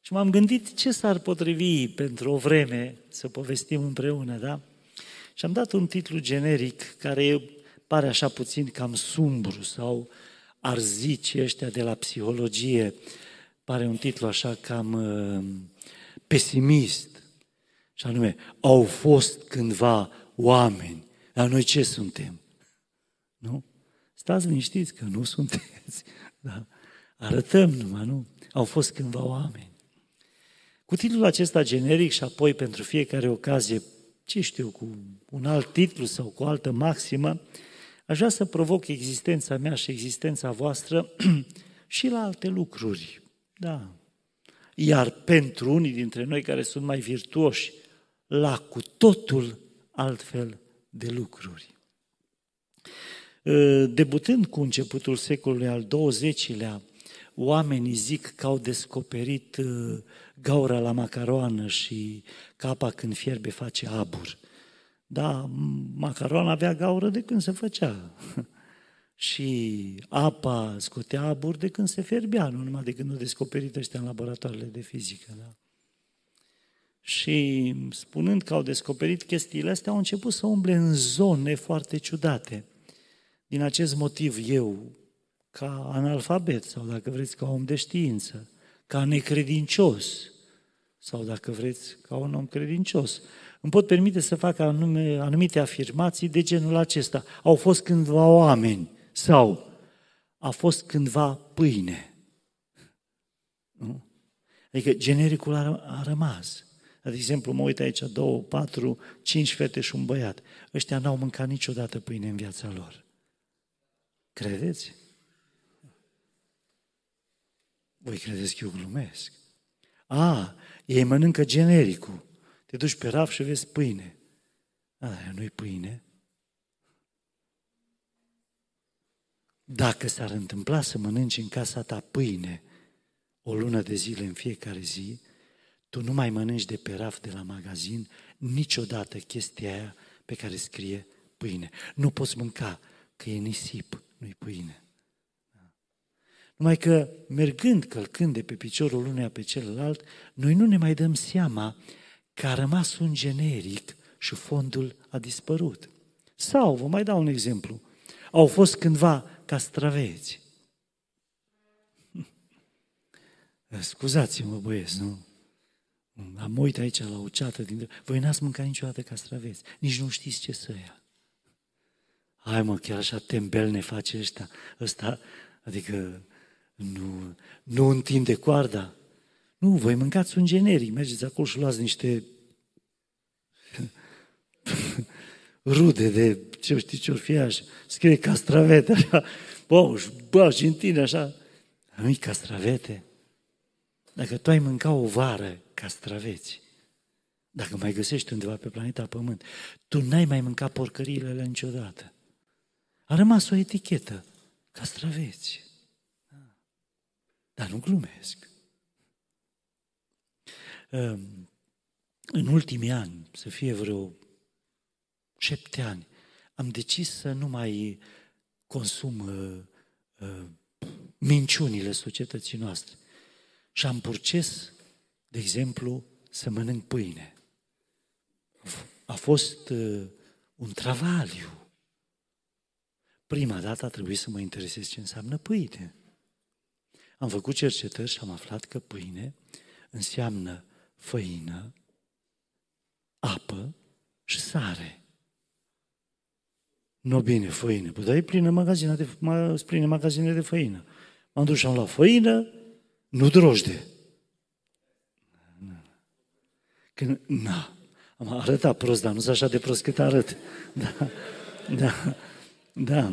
Și m-am gândit ce s-ar potrivi pentru o vreme să povestim împreună, da? Și am dat un titlu generic care pare așa puțin cam sumbru sau ar zice ăștia de la psihologie, pare un titlu așa cam pesimist. Și anume, au fost cândva oameni, dar noi ce suntem? Nu? Stați liniștiți că nu sunteți. Da? Arătăm numai, nu? Au fost cândva oameni. Cu titlul acesta generic și apoi pentru fiecare ocazie, ce știu, cu un alt titlu sau cu o altă maximă, aș vrea să provoc existența mea și existența voastră și la alte lucruri. Da. Iar pentru unii dintre noi care sunt mai virtuoși, la cu totul altfel de lucruri. Debutând cu începutul secolului al XX-lea, oamenii zic că au descoperit gaura la macaroană și capa când fierbe face abur. Da, macaroana avea gaură de când se făcea și apa scotea abur de când se fierbea, nu numai de când au descoperit ăștia în laboratoarele de fizică. Da? Și spunând că au descoperit chestiile astea, au început să umble în zone foarte ciudate. Din acest motiv eu, ca analfabet sau dacă vreți ca om de știință, ca necredincios sau dacă vreți ca un om credincios, îmi pot permite să fac anumite afirmații de genul acesta. Au fost cândva oameni sau a fost cândva pâine. Nu? Adică genericul a rămas. De exemplu, mă uit aici, 2, 4, 5 fete și un băiat. Ăștia n-au mâncat niciodată pâine în viața lor. Credeți? Voi credeți că eu glumesc? Ei mănâncă genericul. Te duci pe raf și vezi pâine. Nu-i pâine. Dacă s-ar întâmpla să mănânci în casa ta pâine o lună de zile în fiecare zi, tu nu mai mănânci de pe raf de la magazin niciodată chestia aia pe care scrie pâine. Nu poți mânca, că e nisip, nu-i pâine. Numai că mergând, călcând de pe piciorul unuia pe celălalt, noi nu ne mai dăm seama că a rămas un generic și fondul a dispărut. Sau, vă mai dau un exemplu, au fost cândva castraveți. Scuzați-mă, băieți, nu? Am uit aici la o ceată dintre... Voi n-ați mâncat niciodată castraveți, nici nu știți ce să ia. Hai mă, chiar așa tembel ne face ăsta, adică nu întinde coarda. Nu, voi mâncați un generic, mergeți acolo și luați niște rude de ce știi ce-or fi așa, scrie castravete, așa, și în tine așa, nu-i castravete. Dacă tu ai mâncat o vară castraveți, dacă mai găsești undeva pe planeta Pământ, tu n-ai mai mâncat porcăriile alea niciodată. A rămas o etichetă, castraveți. Dar nu glumesc. În ultimii ani, să fie vreo 7 ani, am decis să nu mai consum minciunile societății noastre. Și am purces, de exemplu, să mănânc pâine. A fost un travaliu. Prima dată a trebuit să mă interesez ce înseamnă pâine. Am făcut cercetări și am aflat că pâine înseamnă făină, apă și sare. Nu bine, făină. Păi, dar e plină magazine de făină. M-am dus și am luat făină, nu drojde. Am arătat prost, dar nu sunt așa de prost cât arăt. Da.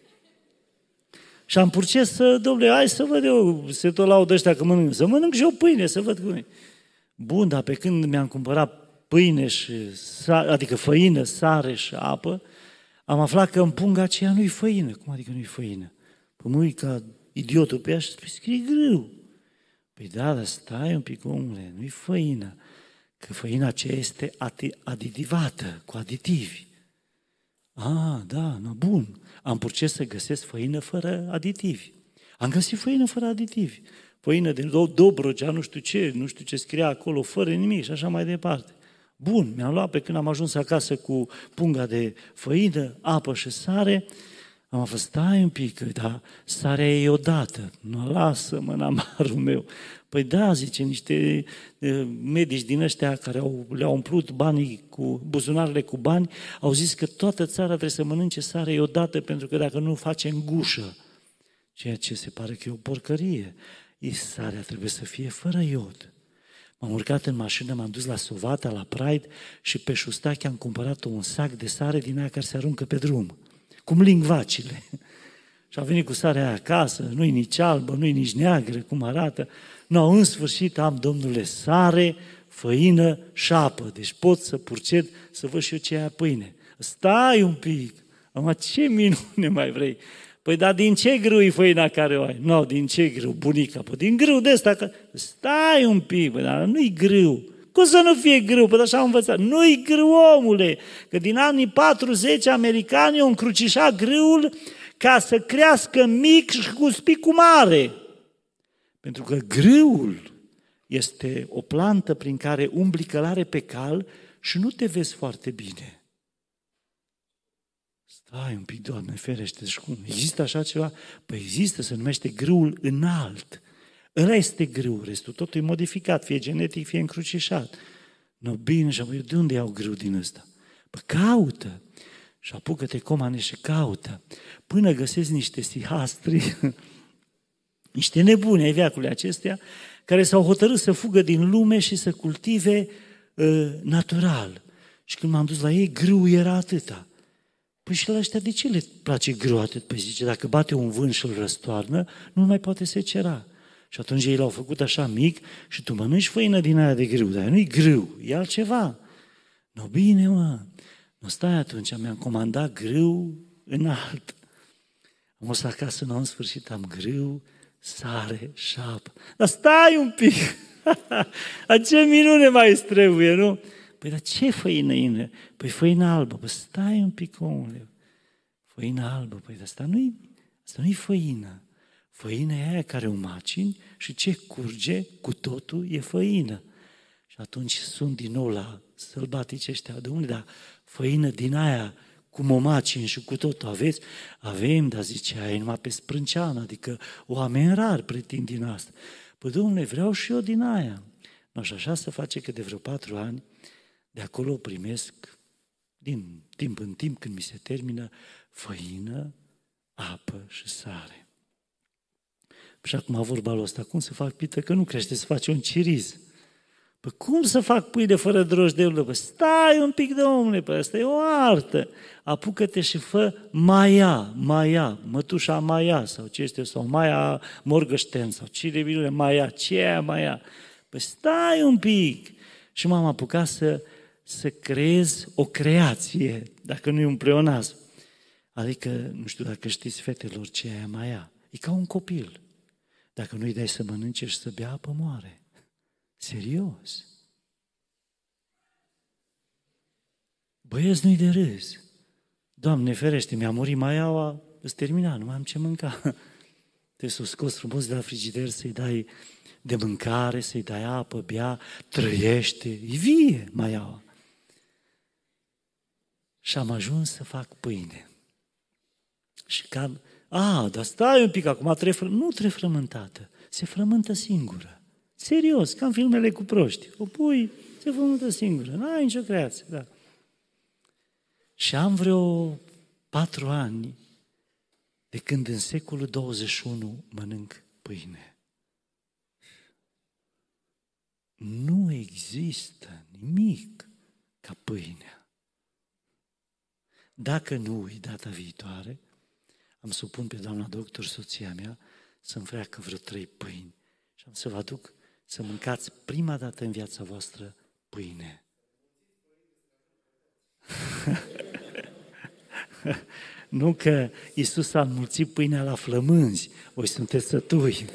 Și am purces să, domnule, hai să văd eu, se tot laudă ăștia că mănânc, să mănânc și eu pâine, să văd cum e. Bun, dar pe când mi-am cumpărat pâine adică făină, sare și apă, am aflat că în punga aceea nu-i făină. Cum adică nu-i făină? Păi mă uit ca idiotul pe ea și scrie grâu. Păi da, dar stai un pic, omule, nu-i făină. Că făina aceea este aditivată, cu aditivi. Bun. Am purces să găsesc făină fără aditivi. Am găsit făină fără aditivi. Făină din Dobrogea, nu știu ce scria acolo, fără nimic și așa mai departe. Bun, mi-am luat pe când am ajuns acasă cu punga de făină, apă și sare, am fost, stai un pic, dar sarea e iodată. Nu, lasă-mă în amarul meu. Păi da, zice, niște medici din ăștia care le-au umplut buzunarele cu bani, au zis că toată țara trebuie să mănânce sare iodată, pentru că dacă nu face în gușă, ceea ce se pare că e o porcărie, sarea trebuie să fie fără iod. M-am urcat în mașină, m-am dus la Sovata, la Pride și pe Șustache am cumpărat un sac de sare din aia care se aruncă pe drum, cum lingvacile. Și am venit cu sarea aia acasă, nu-i nici albă, nu-i nici neagră, cum arată. No, în sfârșit am, domnule, sare, făină și apă. Deci pot să purced, să văd și eu ce e pâine. Stai un pic, ce minune mai vrei? Păi, dar din ce grâu e făina care o ai? Nu, din ce grâu, bunica? Păi, din grâu de ăsta, că... Stai un pic, păi, dar nu-i grâu. Cum să nu fie grâu? Păi, așa am învățat. Nu-i grâu, omule, că din anii 40 americanii au încrucișat grâul ca să crească mic și cu spicul mare. Pentru că grâul este o plantă prin care umbli călare pe cal și nu te vezi foarte bine. Stai un pic, Doamne, ferește, și cum? Există așa ceva? Păi există, se numește grâul înalt. Ăla este grâul, restul totul e modificat, fie genetic, fie încrucișat. No, bine, și apoi, de unde iau grâu din ăsta? Păi caută și apucă-te comane și caută. Până găsesc niște sihastri, niște nebuni ai veacului acestea, care s-au hotărât să fugă din lume și să cultive natural. Și când m-am dus la ei, grâul era atâta. Păi și la ăștia de ce le place grâu atât? Păi zice, dacă bate un vânt și îl răstoarnă, nu mai poate secera. Și atunci ei l-au făcut așa mic și tu mănânci făină din aia de grâu, dar nu-i grâu, e altceva. No, bine, mă, nu stai atunci, mi-am comandat grâu înalt. Am fost acasă, în sfârșit am grâu, sare și apă. Dar stai un pic! A ce minune mai îți trebuie, nu? Păi, dar ce făină e? Păi făină albă. Păi stai un pic, omule. Făină albă. Păi asta nu-i făină. Făină e aia care o macini și ce curge cu totul e făină. Și atunci sunt din nou la sălbatici ăștia. De unde? Da, făină din aia cum o macini și cu totul aveți? Avem, dar zice, aia e numai pe sprânceană, adică oameni rari pretind din asta. Păi, domnule, vreau și eu din aia. No, și așa se face că de vreo 4 ani de acolo primesc, din timp în timp, când mi se termină, făină, apă și sare. Și acum vorba lui ăsta, cum să fac pită? Că nu crește, să faci un ciriz. Păi cum să fac pâine fără drojdel? Păi stai un pic, domnule, păi asta e o artă. Apucă-te și fă Maia, mătușa Maia, sau ce este, sau Maia Morgășten, sau cine bine, Maia, ce e Maia? Păi stai un pic. Și m-am apucat să creez o creație, dacă nu e un pleonasm. Adică, nu știu dacă știți, fetelor, ce e Maia. E ca un copil. Dacă nu-i dai să mănânce și să bea apă, moare. Serios. Băieți, nu-i de râs. Doamne ferește, mi-a murit Maiaua, îți termina, nu mai am ce mânca. Trebuie să o scoți frumos de la frigider, să-i dai de mâncare, să-i dai apă, bea, trăiește, e vie Maiaua. Și am ajuns să fac pâine. Și cam, dar stai un pic, acum nu trebuie frământată, se frământă singură. Serios, ca în filmele cu proști. O pui, se frământă singură, n-ai nicio creație, da. Și am vreo 4 ani de când în secolul 21 mănânc pâine. Nu există nimic ca pâinea. Dacă nu uit data viitoare, am să pun pe doamna doctor, soția mea, să-mi freacă vreo 3 pâini și am să vă aduc să mâncați prima dată în viața voastră pâine. Nu că Iisus a înmulțit pâinea la flămânzi, voi sunteți sătui.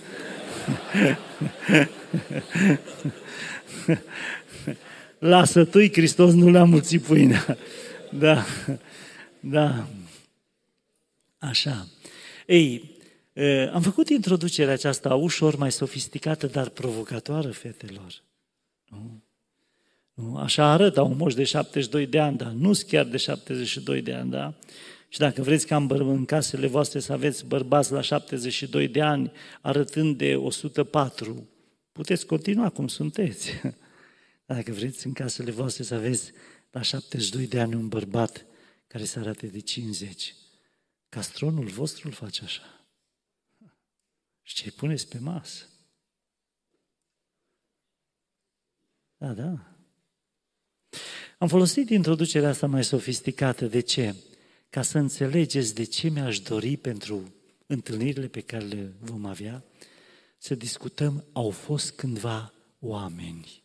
La sătui Hristos nu le-a mulțit pâinea. Da. Așa. Ei, Am făcut introducerea aceasta ușor mai sofisticată, dar provocatoare, fetelor. Nu? Nu? Așa arată un moș de 72 de ani, dar nu chiar de 72 de ani, da? Și dacă vreți ca în casele voastre să aveți bărbați la 72 de ani, arătând de 104, puteți continua cum sunteți. Dacă vreți în casele voastre să aveți la 72 de ani un bărbat care să arate de 50, castronul vostru îl face așa. Și ce-i puneți pe masă? Da. Am folosit introducerea asta mai sofisticată. De ce? Ca să înțelegeți de ce mi-aș dori pentru întâlnirile pe care le vom avea, să discutăm, au fost cândva oameni.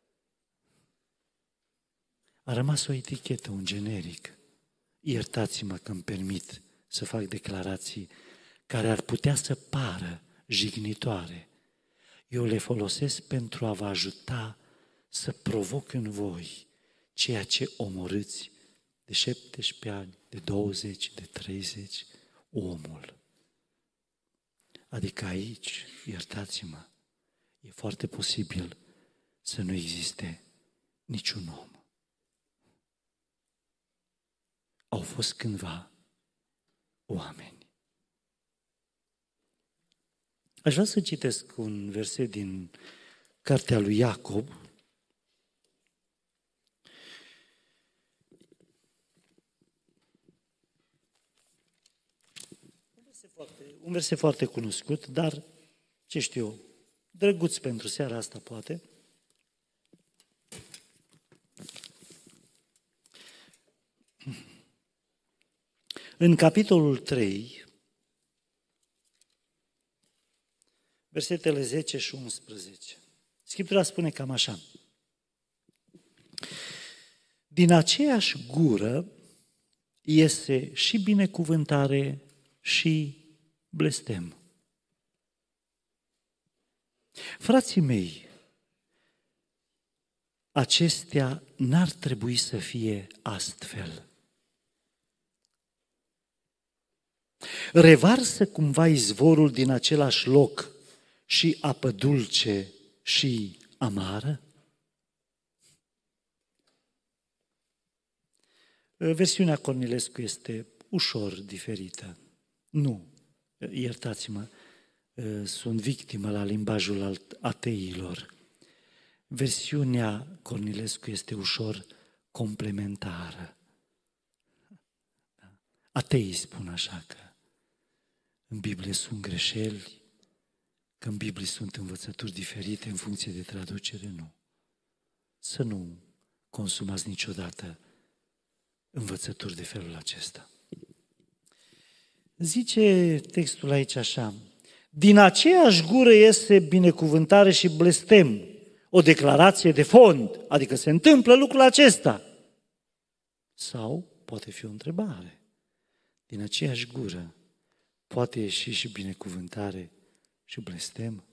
A rămas o etichetă, un generic. Iertați-mă că îmi permit să fac declarații care ar putea să pară jignitoare. Eu le folosesc pentru a vă ajuta să provoc în voi ceea ce omorâți de 17 ani, de 20, de 30, omul. Adică aici, iertați-mă, e foarte posibil să nu existe niciun om. Au fost cândva oameni. Aș vrea să citesc un verset din cartea lui Iacob. Un verset foarte cunoscut, dar, ce știu eu, drăguț pentru seara asta, poate. În capitolul 3, versetele 10 și 11, Scriptura spune cam așa. Din aceeași gură iese și binecuvântare și blestem. Frații mei, acestea n-ar trebui să fie astfel. Revarsă cumva izvorul din același loc și apă dulce și amară? Versiunea Cornilescu este ușor diferită. Nu, iertați-mă, sunt victimă la limbajul ateilor. Versiunea Cornilescu este ușor complementară. Ateii spun așa că în Biblie sunt greșeli, că în Biblie sunt învățături diferite în funcție de traducere, nu. Să nu consumați niciodată învățături de felul acesta. Zice textul aici așa, din aceeași gură iese binecuvântare și blestem, o declarație de fond, adică se întâmplă lucrul acesta. Sau poate fi o întrebare, din aceeași gură poate ieși și binecuvântare și blestem?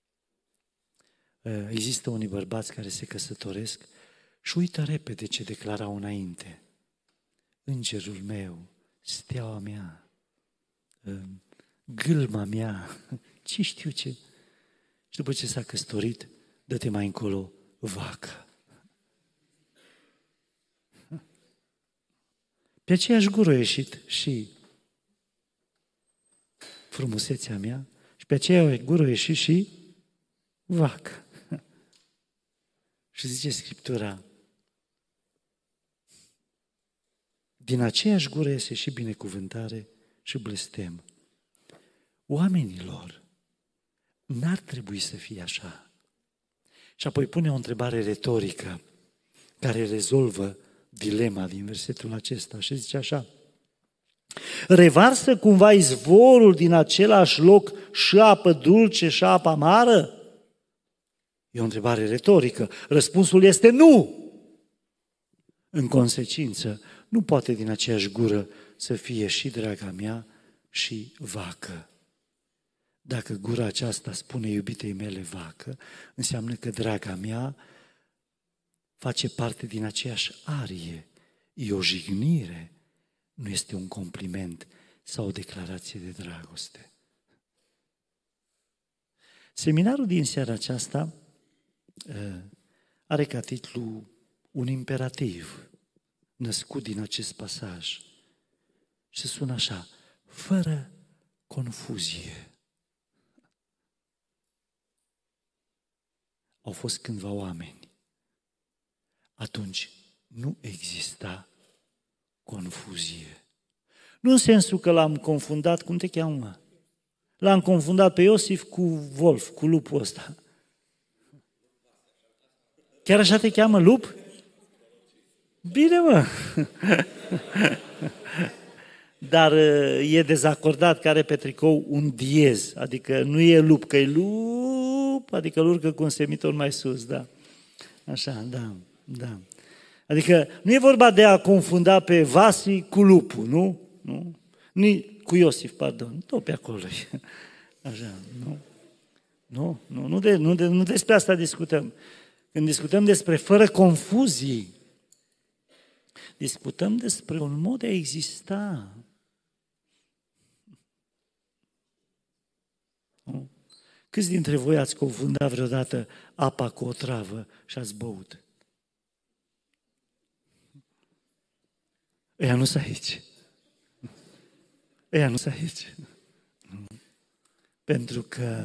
Există unii bărbați care se căsătoresc și uită repede ce declarau înainte. Îngerul meu, steaua mea, gâlma mea, ce știu ce. Și după ce s-a căsătorit, dă-te mai încolo, vacă. Pe aceeași gură a ieșit și frumusețea mea și pe aceeași gură a ieșit și vacă. Și zice Scriptura, din aceeași gură iese și binecuvântare și blestem. Oamenilor, n-ar trebui să fie așa. Și apoi pune o întrebare retorică care rezolvă dilema din versetul acesta și zice așa, revarsă cumva izvorul din același loc și apă dulce și apă amară? E o întrebare retorică. Răspunsul este nu. În consecință, nu poate din aceeași gură să fie și draga mea și vacă. Dacă gura aceasta spune iubitei mele vacă, înseamnă că draga mea face parte din aceeași arie. E o jignire, nu este un compliment sau o declarație de dragoste. Seminarul din seara aceasta are ca titlu un imperativ născut din acest pasaj și sună așa: fără confuzie. Au fost câțiva oameni. Atunci nu exista confuzie. Nu în sensul că l-am confundat, cum te cheamă? L-am confundat pe Iosif cu Wolf, cu lupul ăsta. Chiar așa te cheamă, lup? Bine, mă! Dar e dezacordat că are pe tricou un diez, adică nu e lup, că e lup, adică îl urcă cu un semiton mai sus, da. Așa, da. Adică nu e vorba de a confunda pe Vasi cu lupul, nu? Cu Iosif, pardon, tot pe acolo. Așa, nu despre asta discutăm. Când discutăm despre fără confuzii, discutăm despre un mod de a exista. Nu? Câți dintre voi ați confundat vreodată apa cu o travă și ați băut? Ea nu sunt aici. Pentru că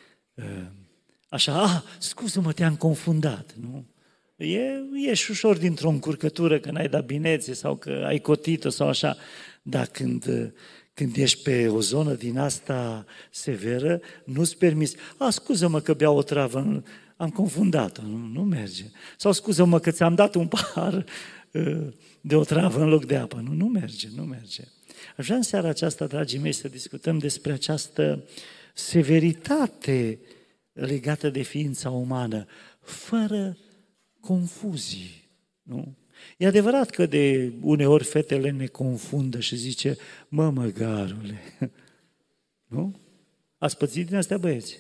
așa, scuză-mă, te-am confundat, nu? Ești ușor dintr-o încurcătură că n-ai dat binețe sau că ai cotit-o sau așa, dar când ești pe o zonă din asta severă, nu-ți permiți. Scuză-mă că beau o travă, am confundat-o, nu merge. Sau scuză-mă că ți-am dat un pahar de o travă în loc de apă. Nu merge. Aș vrea în seara aceasta, dragii mei, să discutăm despre această severitate legată de ființa umană, fără confuzii. Nu? E adevărat că de uneori fetele ne confundă și zice: măgarule. Nu? Ați pățit din astea, băieți?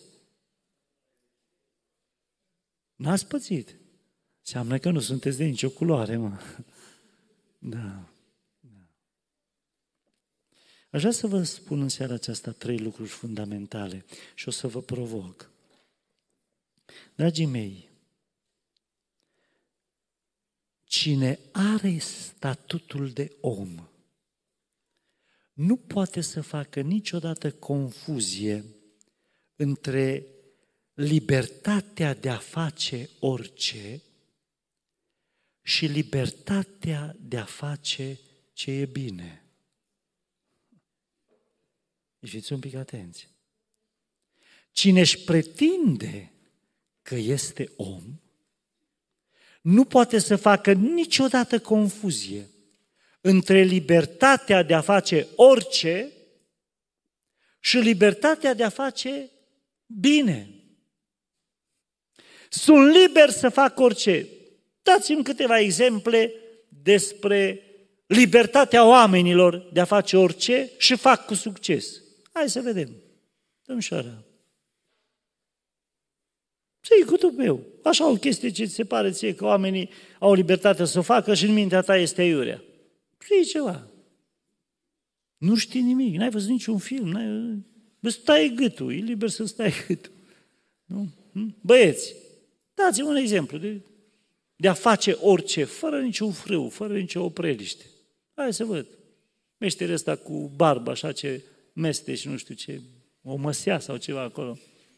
N-ați pățit. Înseamnă că nu sunteți de nicio culoare, mă. Da. Aș vrea să vă spun în seara aceasta 3 lucruri fundamentale și o să vă provoc. Dragii mei, cine are statutul de om nu poate să facă niciodată confuzie între libertatea de a face orice și libertatea de a face ce e bine. Fiți un pic atenți. Cine își pretinde că este om, nu poate să facă niciodată confuzie între libertatea de a face orice și libertatea de a face bine. Sunt liber să fac orice. Dați-mi câteva exemple despre libertatea oamenilor de a face orice și fac cu succes. Hai să vedem. Domnișoara. Ții cu tupeu. Așa o chestie ce ți se pare ție că oamenii au libertatea să o facă și în mintea ta este aiurea. Ții ceva. Nu știi nimic, n-ai văzut niciun film, stai gâtul, e liber să stai gâtul. Nu? Băieți, dați-mi un exemplu de a face orice, fără niciun frâu, fără nicio opreliște. Hai să văd. Meșterul ăsta cu barbă, așa ce mesteci, nu știu ce, o măsea sau ceva acolo.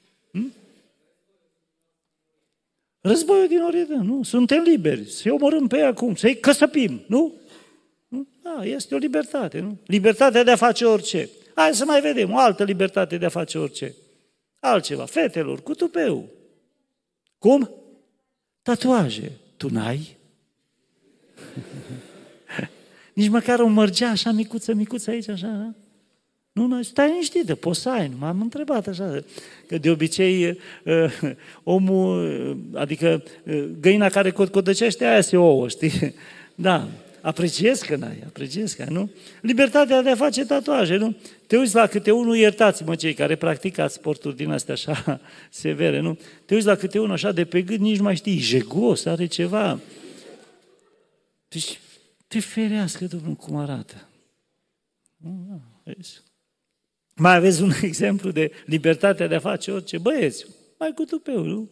Războiul din Orient, nu? Suntem liberi, să-i omorâm pe ei acum, să-i căsăpim, nu? Da, este o libertate, nu? Libertatea de a face orice. Hai să mai vedem, o altă libertate de a face orice. Altceva, fetelor, cu tupeu. Cum? Tatuaje. Tu n-ai? Nici măcar o mărgea așa micuță aici, așa, da? Nu, stai liniștită, poți să ai, nu m-am întrebat așa, că de obicei omul, adică găina care cotcodăcește, aia se ouă, știi? Da, apreciez că n-ai, nu? Libertatea de a face tatuaje, nu? Te uiți la câte unul, iertați-mă cei care practicați sporturi din astea așa severe, nu? Te uiți la câte unul așa de pe gât, nici nu mai știi, jegos, are ceva. Deci, te ferească, Domnul, cum arată. Vezi? Mai aveți un exemplu de libertatea de a face orice? Băieți, Mai cu tupeu, nu?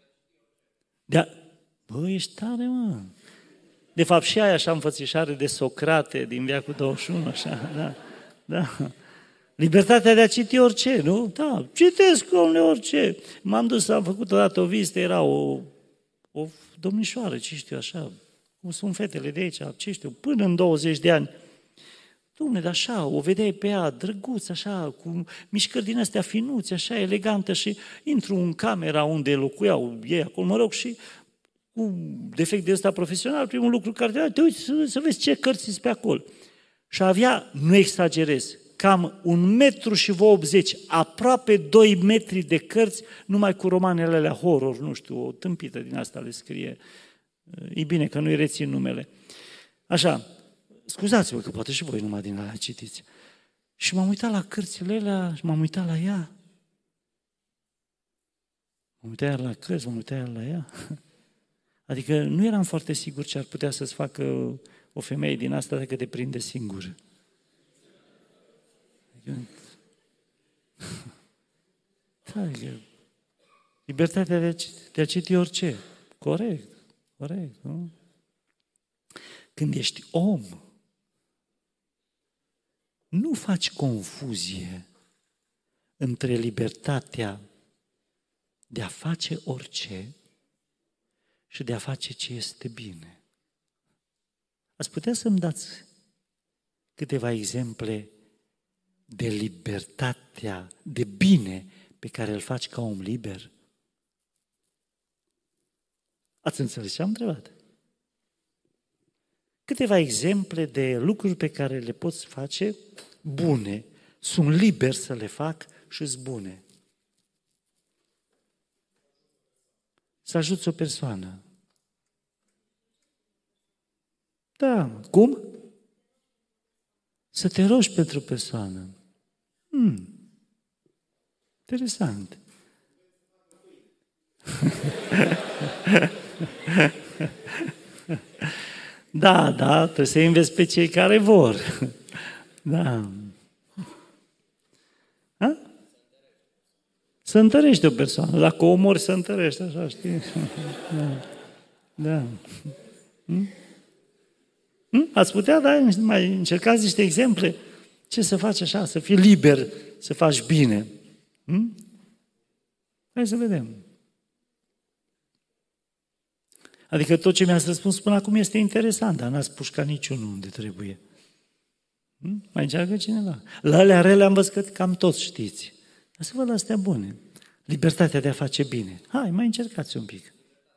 Bă, ești tare, mă! De fapt, și aia așa înfățișare de Socrate din veacul 21, așa, da. Libertatea de a citi orice, nu? Da, citesc, omule, orice. M-am dus, am făcut odată o vizită, era o domnișoară, ce știu, așa, cum sunt fetele de aici, ce știu, până în 20 de ani. Dom'le, dar așa, o vedeai pe ea, drăguț, așa, cu mișcări din astea finuțe, așa, elegantă și intru în camera unde locuiau ei acolo, mă rog, și cu defect de ăsta profesional, primul lucru care te uiți să vezi ce cărți sunt pe acolo. Și avea, nu exagerez, cam 1,80 m, aproape 2 metri de cărți, numai cu romanele alea horror, nu știu, o tâmpită din asta le scrie. E bine că nu-i rețin numele. Așa, scuzați-vă că poate și voi numai din alea citiți. Și m-am uitat la cărțile alea și m-am uitat la ea. M-am uitat iar la cărți, m-am uitat iar la ea. Adică nu eram foarte sigur ce ar putea să-ți facă o femeie din asta dacă te prinde singură. Adică, libertatea de a citi orice. Corect, nu? Când ești om, nu faci confuzie între libertatea de a face orice și de a face ce este bine. Ați putea să-mi dați câteva exemple de libertatea, de bine pe care îl faci ca om liber? Ați înțeles ce am întrebat? Câteva exemple de lucruri pe care le poți face bune. Sunt liber să le fac și-s bune. Să ajuți o persoană. Da, cum? Să te rogi pentru o persoană. Interesant. Da, trebuie să investi pe cei care vor. Da. Ha? Să întărești o persoană. Dacă o omori, să întărești, așa, știi? Da. Ați putea, mai încercați niște exemple? Ce să faci așa, să fii liber, să faci bine? Hai să vedem. Adică tot ce mi-ați răspuns până acum este interesant, dar n-ați pușcat niciunul unde trebuie. Mai încearcă cineva. La alea rele am văzut că cam toți știți. Dar să văd astea bune. Libertatea de a face bine. Hai, mai încercați un pic.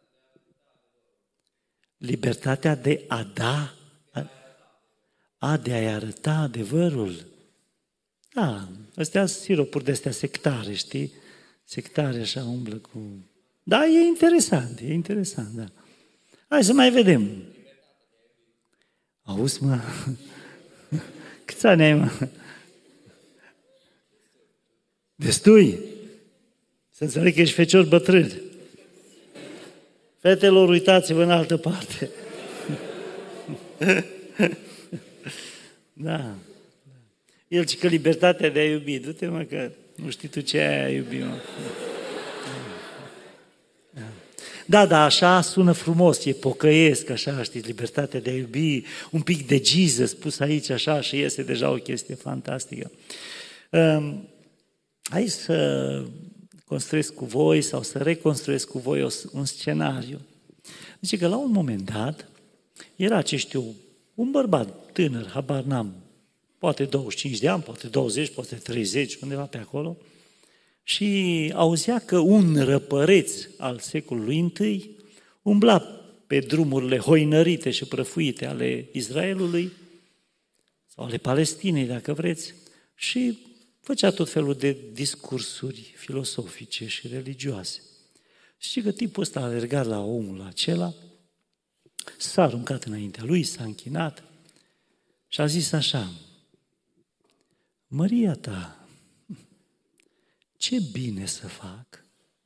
Libertatea de a da, de a-i arăta adevărul. Da, astea sunt siropuri de astea sectare, știi? Sectare așa umblă cu... Da, e interesant, da. Hai să mai vedem. Auzi, mă? Câți ani ai, mă? Destui? Să înțeleg că ești fecior bătrân. Fetelor, uitați-vă în altă parte. Da. El zice că libertatea de a iubi. Du-te, mă, că nu știi tu ce ai iubi, mă. Da, așa sună frumos, e pocăiesc, așa, știi, libertatea de a iubi, un pic de Jesus pus aici, așa, și iese deja o chestie fantastică. Hai să construiesc cu voi sau să reconstruiesc cu voi un scenariu. Zice că la un moment dat era, ce știu, un bărbat tânăr, habar n-am, poate 25 de ani, poate 20, poate 30, undeva pe acolo, și auzea că un răpăreț al secolului I umbla pe drumurile hoinărite și prăfuite ale Israelului, sau ale Palestinei, dacă vreți, și făcea tot felul de discursuri filosofice și religioase. Și că tipul ăsta a alergat la omul acela, s-a aruncat înaintea lui, s-a închinat și a zis așa: Măria ta, ce bine să fac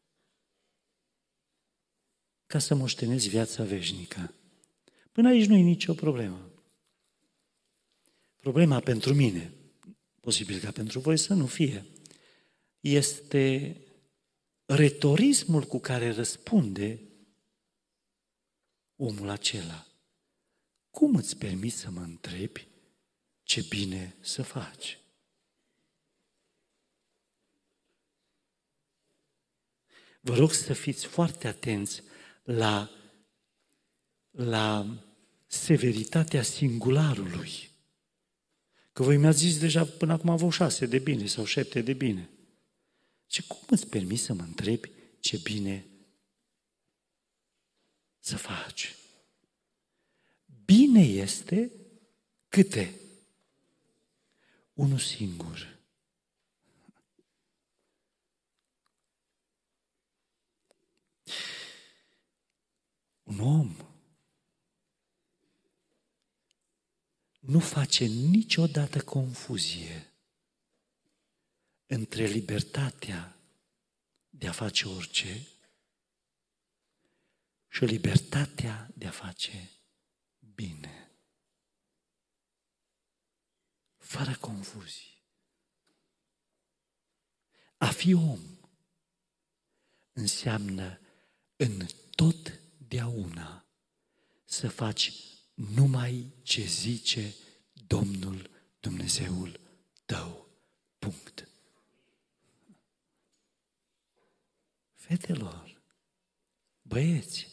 ca să moștenesc viața veșnică. Până aici nu e nicio problemă. Problema pentru mine, posibil ca pentru voi să nu fie, este retorismul cu care răspunde omul acela. Cum îți permiți să mă întrebi ce bine să faci? Vă rog să fiți foarte atenți la severitatea singularului. Că voi mi-ați zis deja până acum avem 6 de bine sau 7 de bine. Și cum îți permiți să mă întrebi ce bine să faci? Bine este câte? Unul singur. Un om nu face niciodată confuzie între libertatea de a face orice și libertatea de a face bine. Fără confuzii. A fi om înseamnă în totdeauna să faci numai ce zice Domnul Dumnezeul tău. Punct. Fetelor, băieți,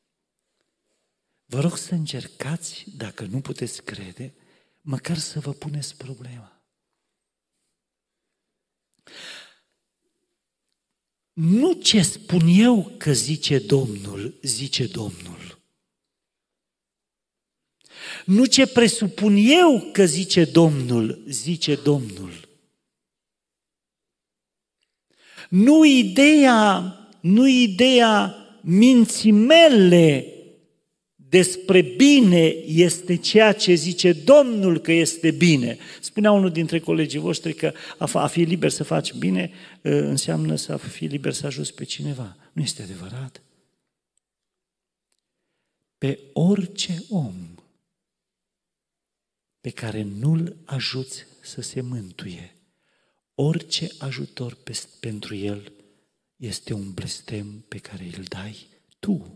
vă rog să încercați, dacă nu puteți crede, măcar să vă puneți problema. Nu ce spun eu că zice Domnul, zice Domnul. Nu ce presupun eu că zice Domnul, zice Domnul. Nu ideea minții mele despre bine este ceea ce zice Domnul că este bine. Spunea unul dintre colegii voștri că a fi liber să faci bine înseamnă să fii liber să ajuți pe cineva. Nu este adevărat. Pe orice om pe care nu-l ajuți să se mântuie, orice ajutor pentru el este un blestem pe care îl dai tu.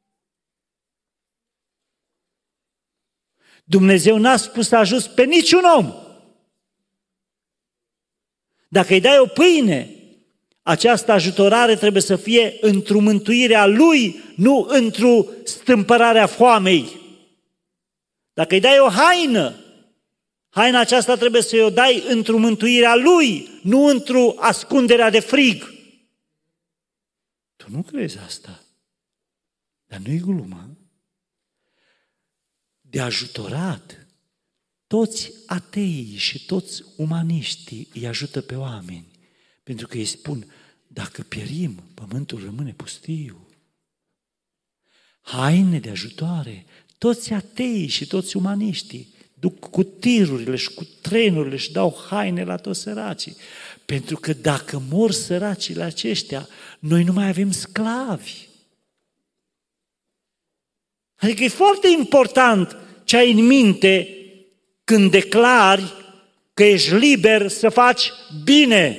Dumnezeu n-a spus să ajuți pe niciun om. Dacă îi dai o pâine, această ajutorare trebuie să fie într-o mântuirea lui, nu într-o stâmpărarea foamei. Dacă îi dai o haină, haina aceasta trebuie să o dai într-o mântuirea lui, nu într-o ascunderea de frig. Tu nu crezi asta, dar nu-i glumă. De ajutorat, toți ateii și toți umaniștii îi ajută pe oameni, pentru că îi spun, dacă pierim, pământul rămâne pustiu. Haine de ajutoare, toți ateii și toți umaniștii duc cu tirurile și cu trenurile și dau haine la toți săracii, pentru că dacă mor săracii la aceștia, noi nu mai avem sclavi. Adică e foarte important ce ai în minte când declari că ești liber să faci bine.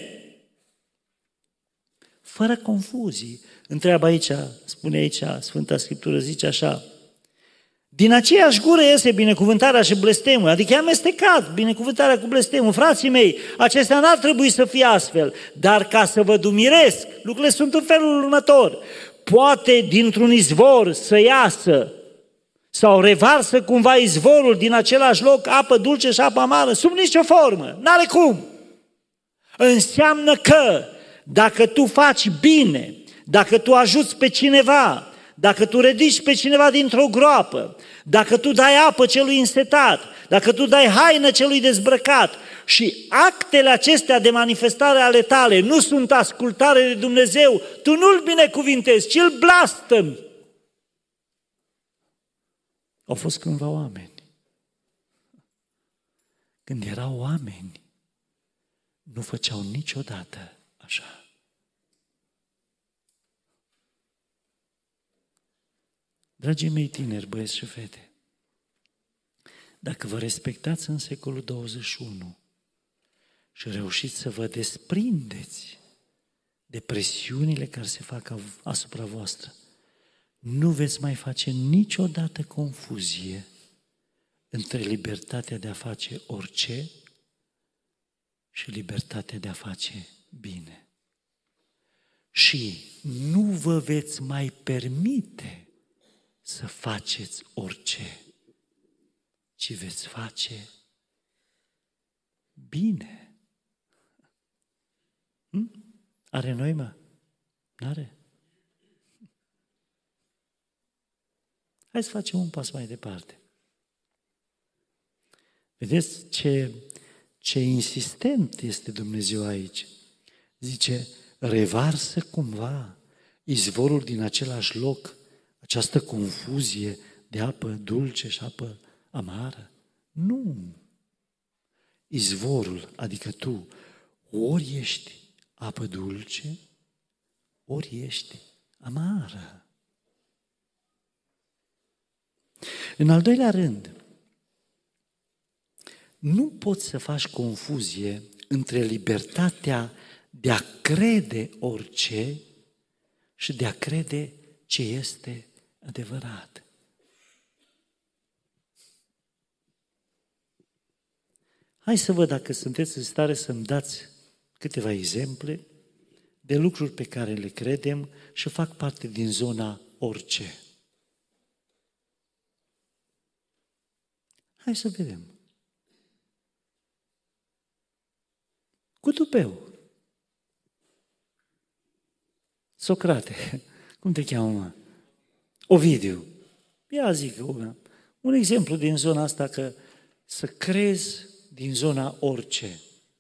Fără confuzii. Întreabă aici, spune aici, Sfânta Scriptură zice așa, din aceeași gură iese binecuvântarea și blestemul, adică e amestecat binecuvântarea cu blestemul. Frații mei, acestea n-ar trebui să fie astfel, dar ca să vă dumiresc, lucrurile sunt în felul următor. Poate dintr-un izvor să iasă sau revarsă cumva izvorul din același loc apă dulce și apă amară, sub nicio formă, n-are cum. Înseamnă că dacă tu faci bine, dacă tu ajuți pe cineva, dacă tu ridici pe cineva dintr-o groapă, dacă tu dai apă celui însetat, dacă tu dai haină celui dezbrăcat și actele acestea de manifestare ale tale nu sunt ascultare de Dumnezeu, tu nu-L binecuvintezi, ci îl blastămi. Au fost cândva oameni. Când erau oameni, nu făceau niciodată așa. Dragii mei tineri, băieți și fete, dacă vă respectați în secolul 21 și reușiți să vă desprindeți de presiunile care se fac asupra voastră, nu veți mai face niciodată confuzie între libertatea de a face orice și libertatea de a face bine. Și nu vă veți mai permite să faceți orice, ci veți face bine. Are noimă? N-are? Hai să facem un pas mai departe. Vedeți ce insistent este Dumnezeu aici. Zice, revarsă cumva izvorul din același loc, această confuzie de apă dulce și apă amară? Nu. Izvorul, adică tu, ori ești apă dulce, ori ești amară. În al doilea rând, nu poți să faci confuzie între libertatea de a crede orice și de a crede ce este adevărat. Hai să văd dacă sunteți în stare să-mi dați câteva exemple de lucruri pe care le credem și fac parte din zona orice. Hai să vedem. Cu tupeu. Socrate, cum te cheamă, mă? Ovidiu. Ia zic, un exemplu din zona asta, că să crezi din zona orice.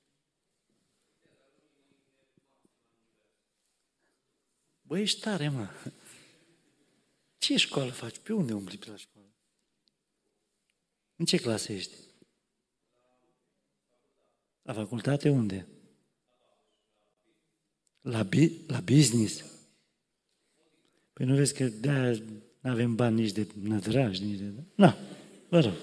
Băi, ești tare, mă. Ce școală faci? Pe unde umbli pe la școală? În ce clasă ești? La facultate unde? La business. Păi nu vezi că de-aia nu avem bani nici de nădraji, nici de... Na, vă rog.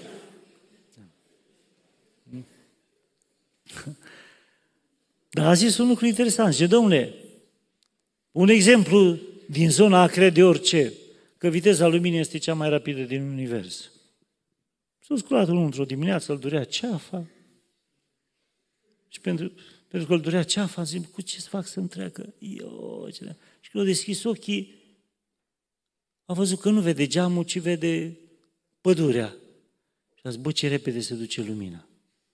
Dar a zis un lucru interesant. Zice, domnule, un exemplu din zona a crede orice, că viteza luminii este cea mai rapidă din univers. S-a sculat unul într-o dimineață, îl durea ceafa. Și pentru că îl durea ceafa, zic, cu ce să fac să-mi treacă? Și când a deschis ochii, a văzut că nu vede geamul, ci vede pădurea. Și a zis, bă, ce repede se duce lumina.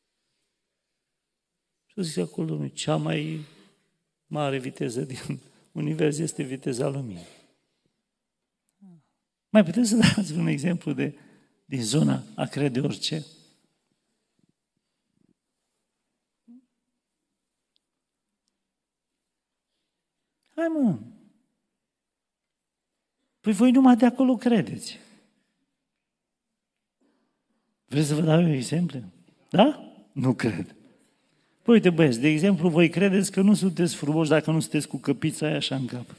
Și a zis acolo, domnule, cea mai mare viteză din univers este viteza luminii. Mai puteți să dați un exemplu din zona a crede orice? Hai, mă! Păi voi numai de acolo credeți. Vreți să vă dau eu exemple? Da? Nu cred. Păi uite, băieți, de exemplu, voi credeți că nu sunteți frumoși dacă nu sunteți cu căpița aia așa în cap.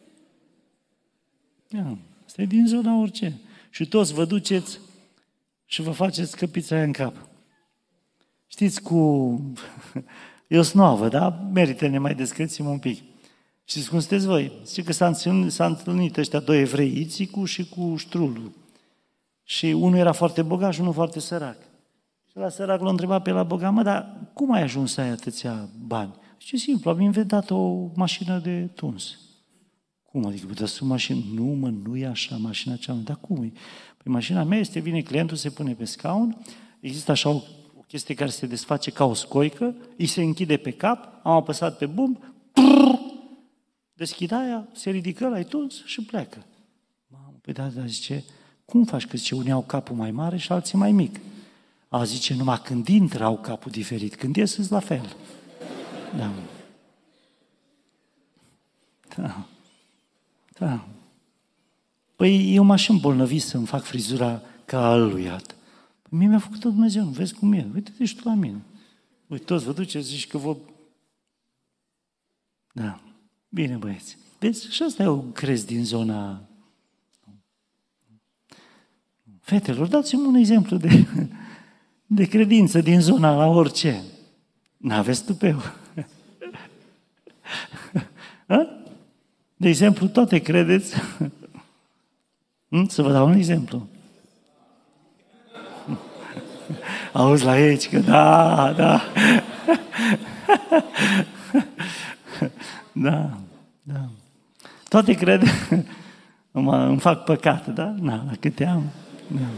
Asta e din zona orice. Și toți vă duceți și vă faceți căpița aia în cap. Știți E o snoavă, da? Merită ne mai descrețim un pic. Știți cum sunteți voi? Știți că s-a întâlnit ăștia doi evrei, Ițicu și cu Ștrulu. Și unul era foarte bogat și unul foarte sărac. Și la sărac l-a întrebat pe la bogat, mă, dar cum ai ajuns să ai atâția bani? Și simplu, am inventat o mașină de tuns. Cum? Adică, dar sunt mașină? Nu, mă, nu e așa mașina cea mai. Dar cum e? Păi mașina mea este, vine clientul, se pune pe scaun, există așa o chestie care se desface ca o scoică, îi se închide pe cap, am apăsat pe bumb, deschid aia, se ridică, l-ai tuns și pleacă. Mamă, păi da, zice, cum faci? Că zice, unii au capul mai mare și alții mai mic. Zice, numai când intră au capul diferit, când ies sunt la fel. Da. Da. Da. Păi eu m-aș îmbolnăvi să-mi fac frizura ca al lui, iată. Păi mie mi-a făcut tot Dumnezeu, nu vezi cum e? Uite-te și tu la mine. Uite, toți vă duceți, zici că vă... Da. Bine, băieți. Vezi? Și asta eu crezi din zona... Fetelor, dați-mi un exemplu de credință din zona la orice. N-aveți tupeu. De exemplu, toate credeți... Să vă dau un exemplu. Auzi la aici că da. Da. Toate cred, îmi fac păcat, da? La câte am. Da.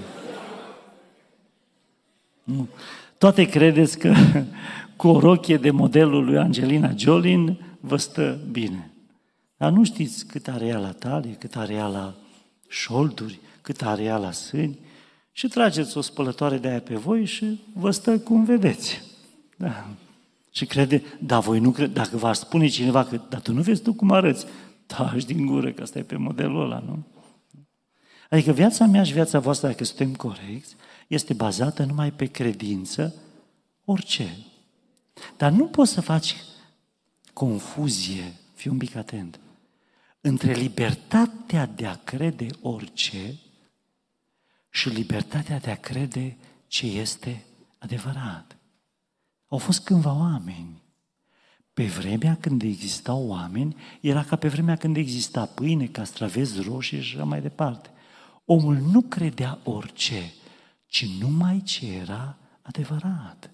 Nu. Toate credeți că cu o rochie de modelul lui Angelina Jolie vă stă bine. Dar nu știți cât are ea la talie, cât are ea la șolduri, cât are ea la sâni și trageți o spălătoare de aia pe voi și vă stă cum vedeți. Da. Și crede, da, voi nu crede, dacă v-ar spune cineva că, dar tu nu vezi tu cum arăți, taci din gură că ăsta e pe modelul ăla, nu? Adică viața mea și viața voastră, dacă suntem corecți, este bazată numai pe credință, orice. Dar nu poți să faci confuzie, fii un pic atent, între libertatea de a crede orice și libertatea de a crede ce este adevărat. Au fost câțiva oameni. Pe vremea când existau oameni, era ca pe vremea când exista pâine, castraveți roșii și așa mai departe. Omul nu credea orice, ci numai ce era adevărat.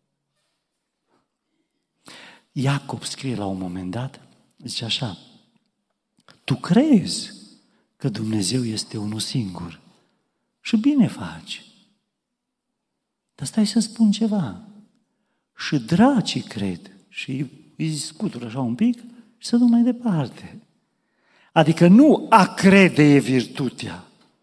Iacob scrie la un moment dat, zice așa, tu crezi că Dumnezeu este unul singur și bine faci. Dar stai să spun ceva. Și dracii cred și îi scutură așa un pic și să duc mai departe. Adică nu a crede e virtutea,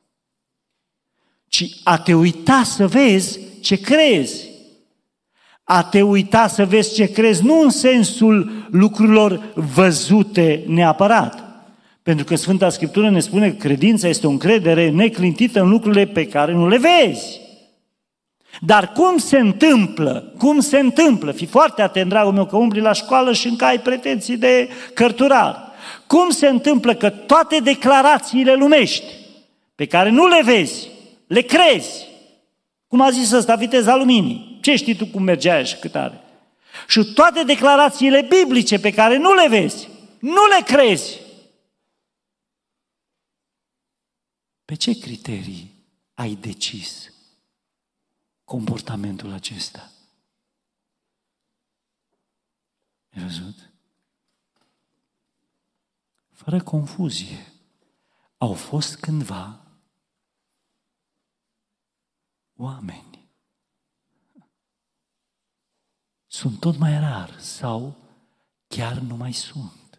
ci a te uita să vezi ce crezi. A te uita să vezi ce crezi, nu în sensul lucrurilor văzute neapărat. Pentru că Sfânta Scriptură ne spune că credința este o încredere neclintită în lucrurile pe care nu le vezi. Dar cum se întâmplă? Fii foarte atent, dragul meu, că umbli la școală și încă ai pretenții de cărturar. Cum se întâmplă că toate declarațiile lumești, pe care nu le vezi, le crezi? Cum a zis ăsta, viteza luminii. Ce știi tu cum merge aia și cât are? Și toate declarațiile biblice pe care nu le vezi, nu le crezi. Pe ce criterii ai decis comportamentul acesta? Ai văzut? Fără confuzie. Au fost cândva oameni. Sunt tot mai rar sau chiar nu mai sunt.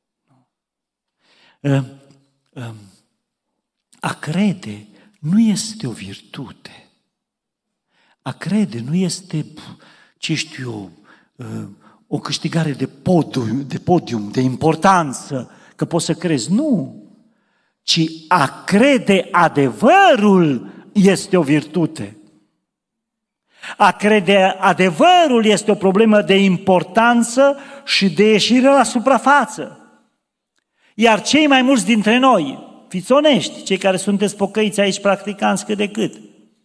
A crede nu este o virtute. A crede nu este, ce știu eu, o câștigare de podium, de importanță, că poți să crezi. Nu. Ci a crede adevărul este o virtute. A crede adevărul este o problemă de importanță și de ieșire la suprafață. Iar cei mai mulți dintre noi, fiți onești, cei care sunteți pocăiți aici, practicanți cât de cât,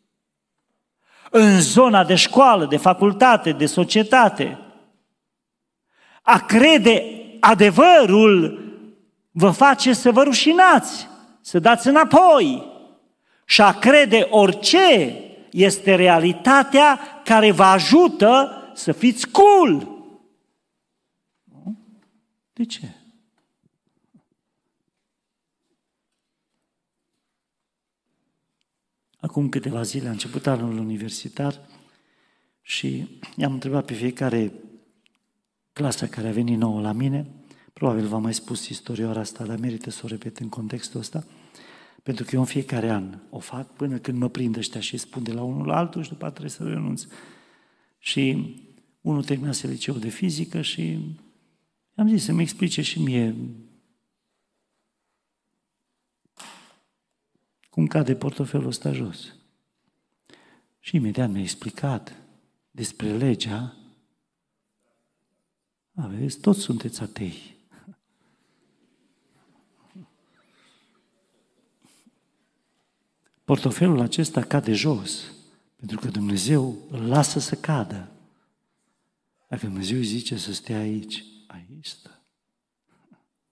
în zona de școală, de facultate, de societate, a crede adevărul vă face să vă rușinați, să dați înapoi. Și a crede orice este realitatea care vă ajută să fiți cool. De ce? Acum câteva zile a început anul universitar și i-am întrebat pe fiecare clasă care a venit nouă la mine, probabil v-am mai spus istorioara asta, dar merită să o repet în contextul ăsta, pentru că eu în fiecare an o fac până când mă prind ăștia și spun de la unul la altul și după aceea trebuie să renunț. Și unul terminase liceul de fizică și am zis să-mi explice și mie cum cade portofelul ăsta jos. Și imediat mi-a explicat despre legea. Aveți, toți sunteți atei. Portofelul acesta cade jos, pentru că Dumnezeu îl lasă să cadă. Dacă Dumnezeu îi zice să stea aici, aici stă.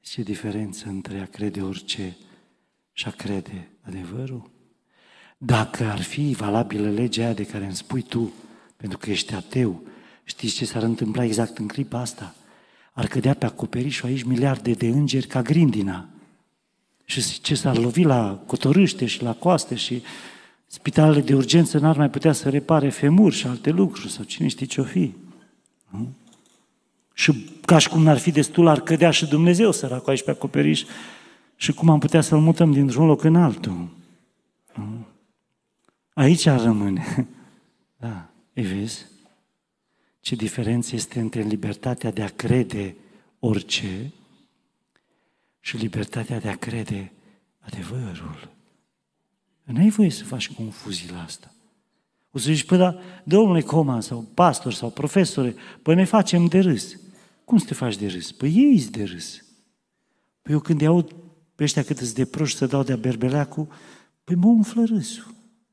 Ce diferență între a crede orice și a crede adevărul? Dacă ar fi valabilă legea aia de care îmi spui tu, pentru că ești ateu, știți ce s-ar întâmpla exact în clipa asta? Ar cădea pe acoperișul aici miliarde de îngeri ca grindina. Și ce s-ar lovi la cotorâște și la coaste și spitalele de urgență n-ar mai putea să repare femuri și alte lucruri, sau cine știe ce-o fi. Nu? Și ca și cum n-ar fi destul, ar cădea și Dumnezeu săracul aici pe acoperiș și cum am putea să-L mutăm dintr-un loc în altul. Nu? Aici ar rămâne. Da, îi vezi? Ce diferență este între libertatea de a crede orice și libertatea de a crede adevărul. N-ai voie să faci confuzii la asta. O să zici, păi da, domnule Coma sau pastor sau profesore, păi ne facem de râs. Cum să te faci de râs? Păi ei-s de râs. Păi eu când îi aud pe ăștia cât îți de proști să dau de-a berbeleacul, păi mă umflă râsul.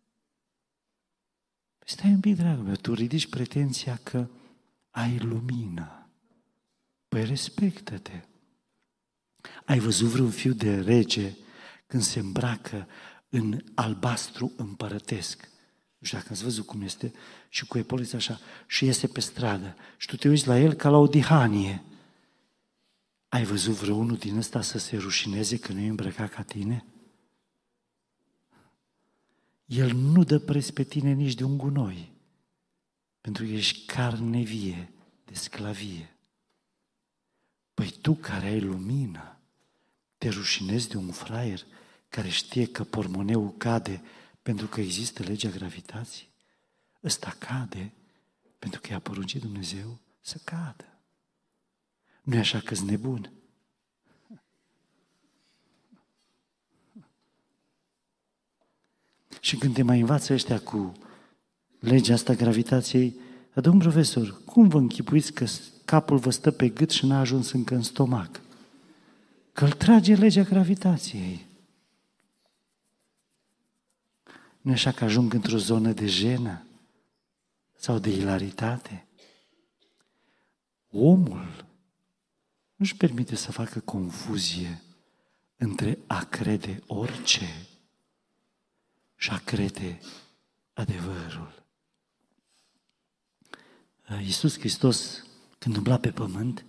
Păi stai un pic, dragul meu, tu ridici pretenția că ai lumină. Păi respectă-te. Ai văzut vreun fiu de rege când se îmbracă în albastru împărătesc? Nu știu dacă ați văzut cum este și cu epolița așa și iese pe stradă și tu te uiți la el ca la o dihanie. Ai văzut vreunul din ăsta să se rușineze că nu e îmbrăcat ca tine? El nu dă preț pe tine nici de un gunoi, pentru că ești carne vie de sclavie. Păi tu care ai lumină, te rușinezi de un fraier care știe că pormoneul cade pentru că există legea gravitației? Ăsta cade pentru că i-a poruncit Dumnezeu să cadă. Nu e așa că-s nebun? Și când te mai învață ăștia cu legea asta gravitației, domn profesor, cum vă închipuiți că capul vă stă pe gât și n-a ajuns încă în stomac? Că-l trage legea gravitației. Nu e așa că ajung într-o zonă de jenă sau de ilaritate? Omul nu-și permite să facă confuzie între a crede orice și a crede adevărul. Iisus Hristos, când umbla pe pământ,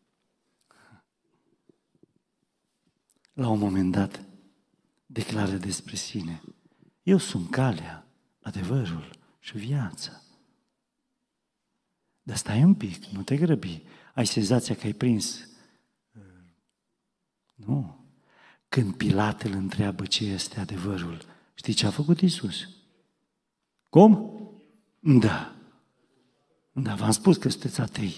la un moment dat, declară despre sine: eu sunt calea, adevărul și viața. Dar stai un pic, nu te grăbi. Ai senzația că ai prins. Nu. Când Pilat îl întreabă ce este adevărul, știi ce a făcut Iisus? Cum? Da. Da, v-am spus că sunteți atei.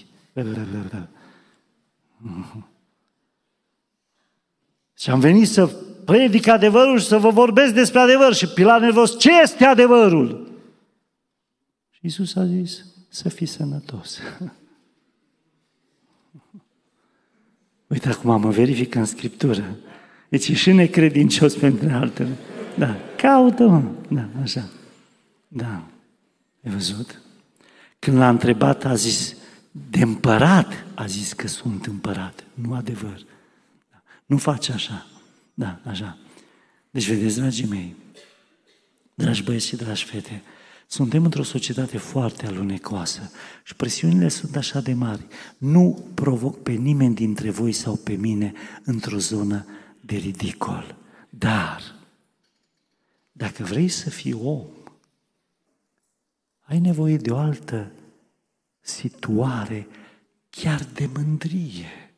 Și am venit să predic adevărul și să vă vorbesc despre adevăr. Și Pilat nervos, ce este adevărul? Și Iisus a zis, să fii sănătos. Uite, acum mă verific în Scriptură. Deci e și necredincios pentru altele. Da, caută-mă. Da, așa. Da. Ai văzut? Când l-a întrebat, a zis, de împărat, a zis că sunt împărat, nu adevăr. Da. Nu faci așa. Da, așa. Deci, vedeți, dragii mei, dragi băieți și dragi fete, suntem într-o societate foarte alunecoasă și presiunile sunt așa de mari. Nu provoc pe nimeni dintre voi sau pe mine într-o zonă de ridicol. Dar, dacă vrei să fii om, ai nevoie de o altă situare chiar de mândrie.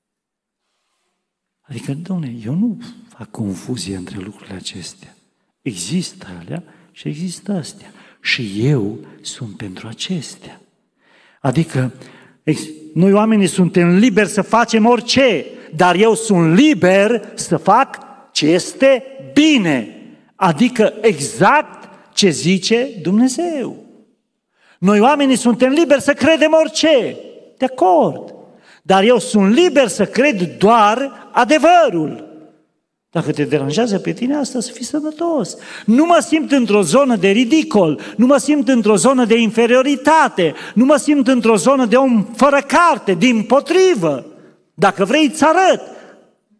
Adică, dom'le, eu nu fac confuzie între lucrurile acestea. Există alea și există astea. Și eu sunt pentru acestea. Adică, noi oamenii suntem liberi să facem orice, dar eu sunt liber să fac ce este bine. Adică exact ce zice Dumnezeu. Noi oamenii suntem liberi să credem orice, de acord, dar eu sunt liber să cred doar adevărul. Dacă te deranjează pe tine asta, să fii sănătos. Nu mă simt într-o zonă de ridicol, nu mă simt într-o zonă de inferioritate, nu mă simt într-o zonă de om fără carte, dimpotrivă. Dacă vrei, îți arăt.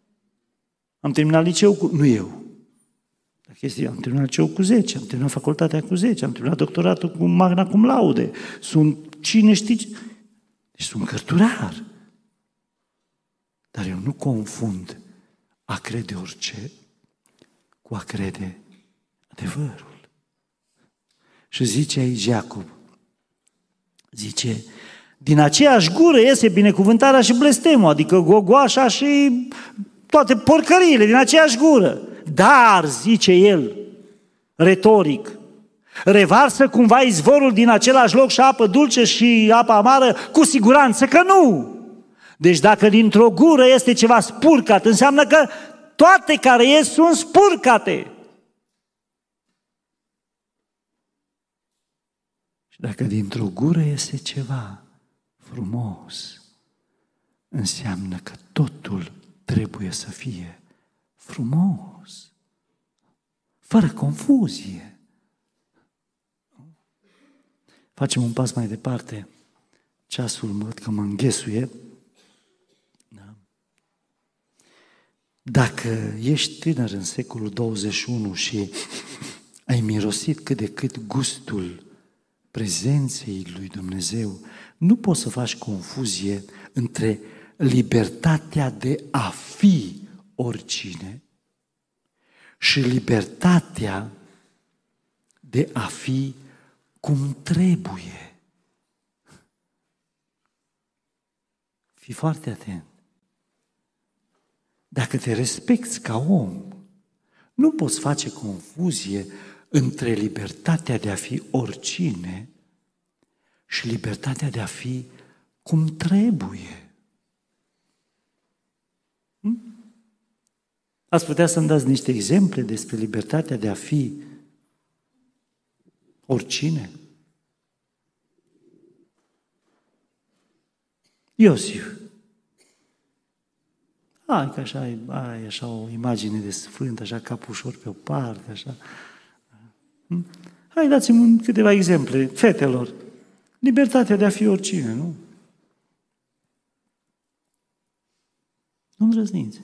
Am terminat liceul cu... Nu eu. Am terminat liceul cu 10, am terminat facultatea cu 10, am terminat doctoratul cu magna cum laude. Sunt cine știe... Deci sunt cărturar. Dar eu nu confund a crede orice cu a crede adevărul. Și zice aici Iacob, zice, din aceeași gură iese binecuvântarea și blestemul, adică gogoașa și toate porcăriile din aceeași gură. Dar, zice el, retoric, revarsă cumva izvorul din același loc și apă dulce și apă amară? Cu siguranță că nu! Deci dacă dintr-o gură este ceva spurcat, înseamnă că toate care ies sunt spurcate. Și dacă dintr-o gură este ceva frumos, înseamnă că totul trebuie să fie frumos, fără confuzie. Facem un pas mai departe. Ceasul văd că mă înghesuie. Da. Dacă ești tânăr în secolul 21 și ai mirosit cât de cât gustul prezenței lui Dumnezeu, nu poți să faci confuzie între libertatea de a fi oricine și libertatea de a fi cum trebuie. Fii foarte atent. Dacă te respecti ca om, nu poți face confuzie între libertatea de a fi oricine și libertatea de a fi cum trebuie. Ați putea să-mi dați niște exemple despre libertatea de a fi oricine? Iosif. Hai că așa ai așa o imagine de sfânt, așa capul ușor pe o parte, așa. Hai, dați-mi câteva exemple, fetelor. Libertatea de a fi oricine, nu? Nu îndrăzniți.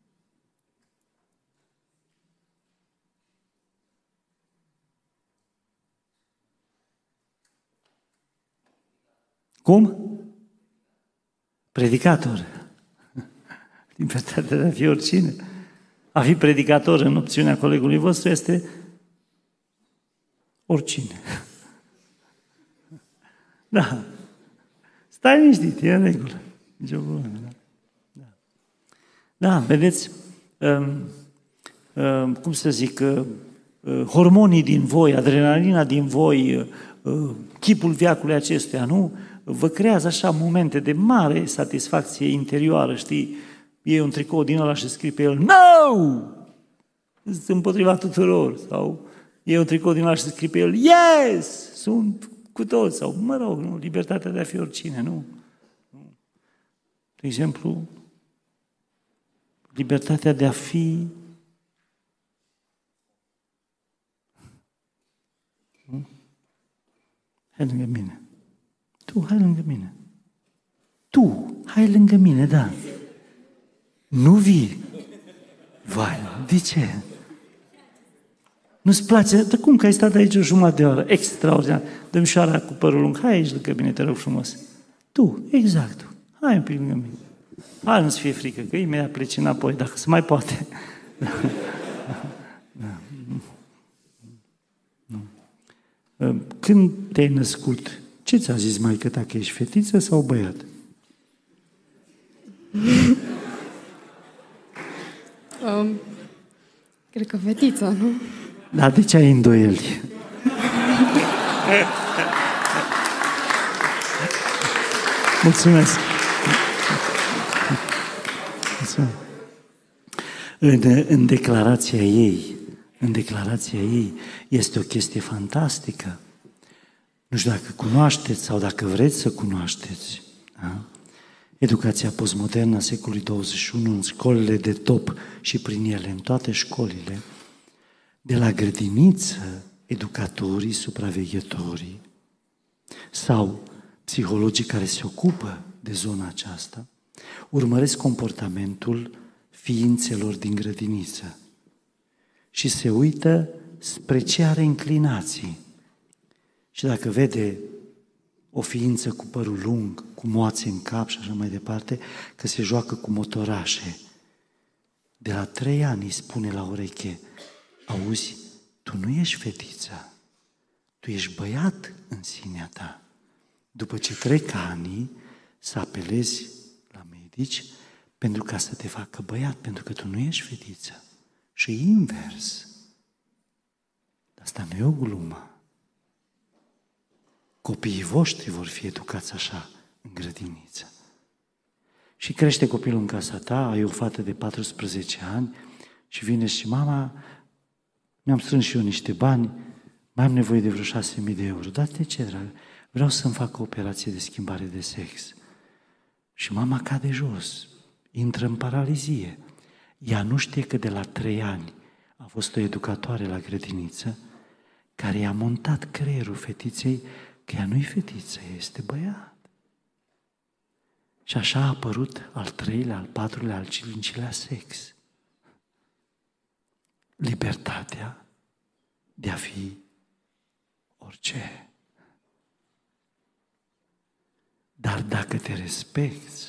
Cum? Predicator. Libertatea de a fi oricine. A fi predicator în opțiunea colegului vostru este oricine. Da. Stai liniștit, e în regulă. Nici o problemă, da. Da, vedeți, cum să zic, hormonii din voi, adrenalina din voi, chipul veacului acestuia, nu? Vă creează așa momente de mare satisfacție interioară, știi? E un tricou din ăla și scrie pe el, no! Sunt împotriva tuturor. Sau e un tricou din ăla și scrie pe el, yes! Sunt cu toți. Sau, mă rog, nu? Libertatea de a fi oricine, nu? De exemplu, libertatea de a fi... Hai lângă mine. Tu, hai lângă mine. Tu, hai lângă mine, da. Nu vii. Vai, de ce? Nu-ți place? Dar cum că ai stat aici o jumătate de oră? Extraordinar. Domnișoara cu părul lung, hai aici lângă mine, te rog frumos. Tu, exact tu. Hai un pic lângă mine. Hai, nu-ți fie frică, că imediat pleci înapoi, dacă se mai poate. Da. Când te-ai născut, ce ți-a zis maică ta, că ești fetiță sau băiat? Cred că fetiță, nu? Dar de ce ai îndoieli? Mulțumesc! Mulțumesc! În declarația ei este o chestie fantastică. Nu știu dacă cunoașteți sau dacă vreți să cunoașteți. Da? Educația postmodernă a secolului 21 în școlile de top și prin ele, în toate școlile, de la grădiniță, educatorii, supraveghetorii sau psihologii care se ocupă de zona aceasta, urmăresc comportamentul ființelor din grădiniță și se uită spre ce are inclinații. Și dacă vede o ființă cu părul lung, cu moațe în cap și așa mai departe, că se joacă cu motorașe, de la 3 ani îi spune la ureche: auzi, tu nu ești fetiță, tu ești băiat în sinea ta. După ce trec ani, să apelezi la medici pentru ca să te facă băiat, pentru că tu nu ești fetiță. Și invers. Asta nu e o glumă. Copiii voștri vor fi educați așa în grădiniță. Și crește copilul în casa ta, ai o fată de 14 ani și vine și mama, mi-am strâns și eu niște bani, mai am nevoie de vreo 6.000 de euro. Dar de ce, dragă? Vreau să-mi fac o operație de schimbare de sex. Și mama cade jos, intră în paralizie. Ea nu știe că de la 3 ani a fost o educatoare la grădiniță care i-a montat creierul fetiței că ea nu-i fetiță, este băiat. Și așa a apărut al 3-lea, al 4-lea, al 5-lea sex. Libertatea de a fi orice. Dar dacă te respecti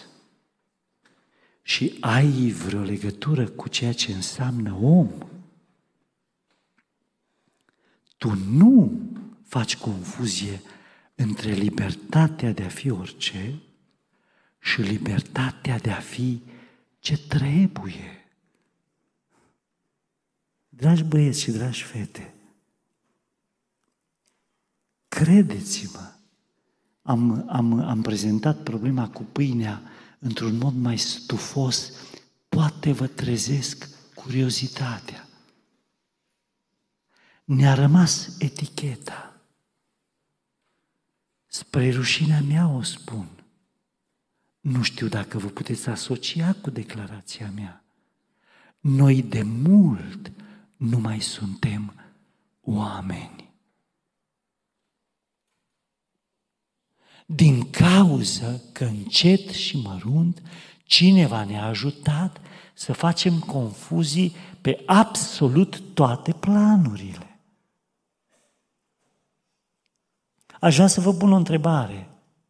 și ai vreo legătură cu ceea ce înseamnă om, tu nu faci confuzie între libertatea de a fi orice și libertatea de a fi ce trebuie. Dragi băieți și dragi fete, credeți-mă, am prezentat problema cu pâinea într-un mod mai stufos, poate vă trezesc curiozitatea. Ne-a rămas eticheta. Spre rușinea mea o spun. Nu știu dacă vă puteți asocia cu declarația mea. Noi de mult nu mai suntem oameni. Din cauză că încet și mărunt cineva ne-a ajutat să facem confuzii pe absolut toate planurile. Aș vrea să vă pun o întrebare.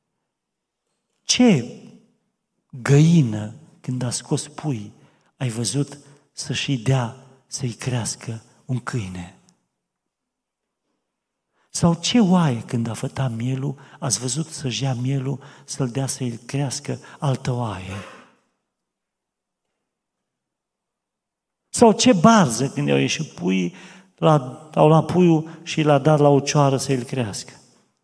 Ce găină, când a scos pui, ai văzut să-și dea, să-i crească un câine? Sau ce oaie, când a fătat mielul, ați văzut să-și ia mielul, să-l dea să-i crească altă oaie? Sau ce barză, când i-au ieșit puii, au luat puiul și l-a dat la o cioară să-i crească?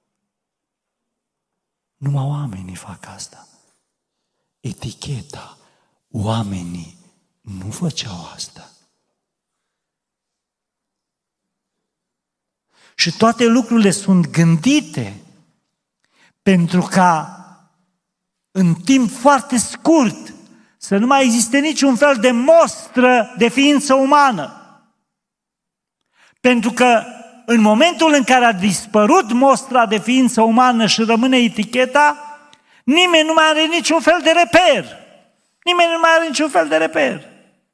Numai oamenii fac asta. Eticheta, oamenii nu făceau asta. Și toate lucrurile sunt gândite pentru ca în timp foarte scurt să nu mai existe niciun fel de mostră de ființă umană. Pentru că în momentul în care a dispărut mostra de ființă umană și rămâne eticheta, nimeni nu mai are niciun fel de reper. Nimeni nu mai are niciun fel de reper.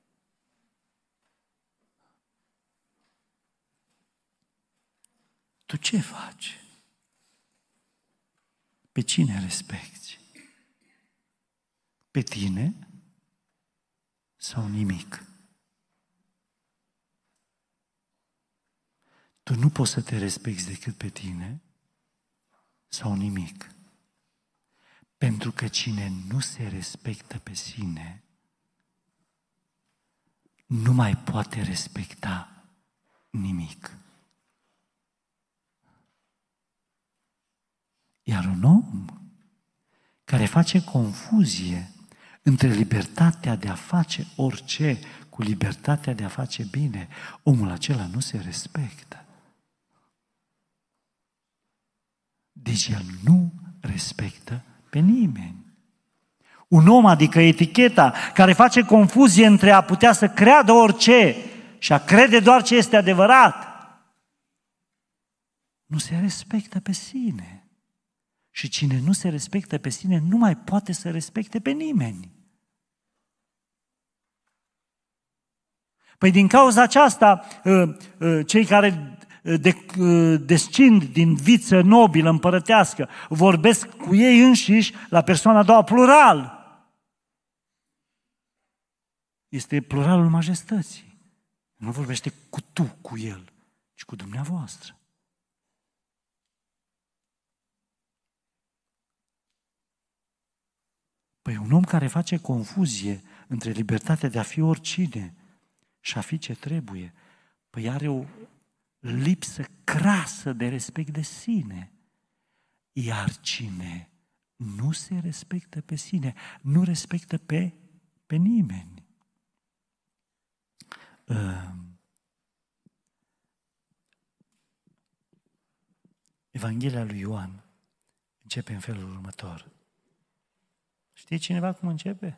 Tu ce faci? Pe cine respecti? Pe tine sau nimic? Tu nu poți să te respecti decât pe tine sau nimic. Pentru că cine nu se respectă pe sine nu mai poate respecta nimic. Iar un om care face confuzie între libertatea de a face orice cu libertatea de a face bine, omul acela nu se respectă. Deci el nu respectă pe nimeni. Un om, adică eticheta, care face confuzie între a putea să creadă orice și a crede doar ce este adevărat, nu se respectă pe sine. Și cine nu se respectă pe sine nu mai poate să respecte pe nimeni. Păi din cauza aceasta, cei care descind din viță nobilă împărătească vorbesc cu ei înșiși la persoana a doua, plural. Este pluralul majestății. Nu vorbește cu tu, cu el, ci cu dumneavoastră. Păi un om care face confuzie între libertatea de a fi oricine și a fi ce trebuie, păi are o lipsă crasă de respect de sine. Iar cine nu se respectă pe sine, nu respectă pe nimeni. Evanghelia lui Ioan începe în felul următor. Știe cineva cum începe?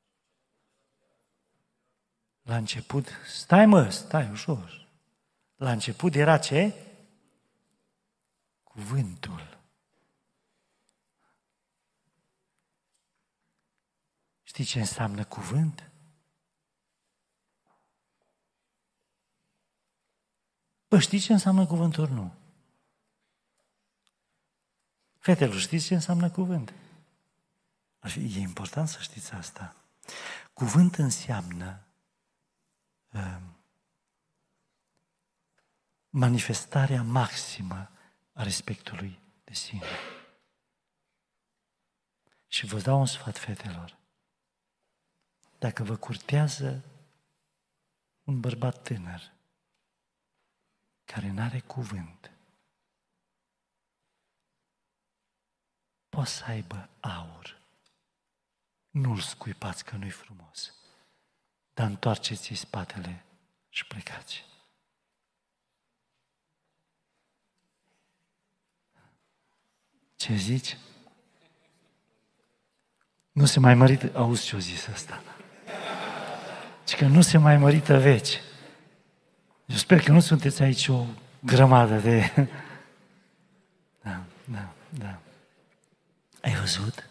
La început, stai ușor. La început era ce? Cuvântul. Știi ce înseamnă cuvânt? Bă, știi ce înseamnă cuvântul? Nu. Fetelor, știți ce înseamnă cuvânt? E important să știți asta. Cuvânt înseamnă manifestarea maximă a respectului de sine. Și vă dau un sfat, fetelor. Dacă vă curtează un bărbat tânăr care n-are cuvânt, poate să aibă aur. Nu-l scuipați că nu-i frumos, dar întoarceți-i spatele și plecați. Ce zici? Nu se mai mărită, auzi ce-o zis ăsta? Ci că nu se mai mărită veci. Eu sper că nu sunteți aici o grămadă de... Da. Ai văzut?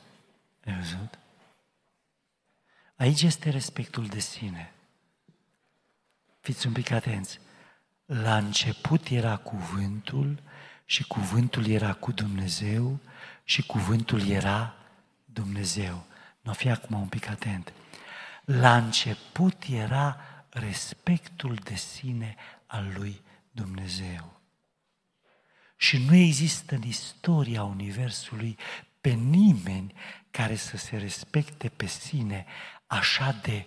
Aici este respectul de sine. Fiți un pic atenți. La început era cuvântul și cuvântul era cu Dumnezeu și cuvântul era Dumnezeu. Nu, fi acum un pic atent. La început era respectul de sine al lui Dumnezeu. Și nu există în istoria Universului pe nimeni care să se respecte pe sine așa de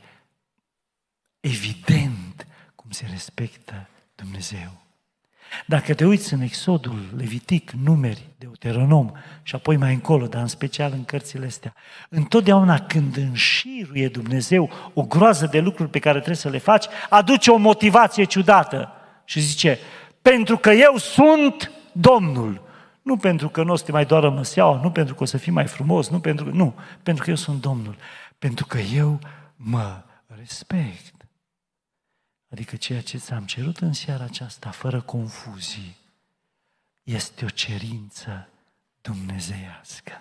evident cum se respectă Dumnezeu. Dacă te uiți în Exodul, Levitic, Numeri, Deuteronom și apoi mai încolo, dar în special în cărțile astea, întotdeauna când înșiruie Dumnezeu o groază de lucruri pe care trebuie să le faci, aduce o motivație ciudată și zice, pentru că eu sunt Domnul. Nu pentru că nu o să te mai doară măseaua, nu pentru că o să fii mai frumos, nu, pentru că eu sunt Domnul. Pentru că eu mă respect. Adică ceea ce ți-am cerut în seara aceasta, fără confuzii, este o cerință dumnezeiască.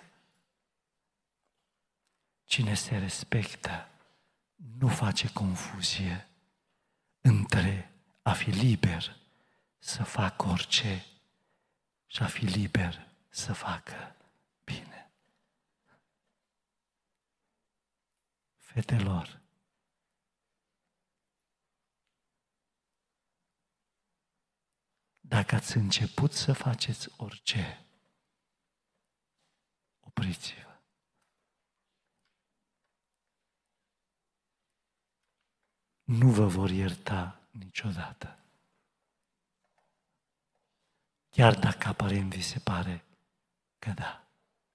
Cine se respectă nu face confuzie între a fi liber să facă orice și a fi liber să facă bine. Fetelor, dacă ați început să faceți orice, opriți-vă. Nu vă vor ierta niciodată. Chiar dacă aparent vi se pare că da.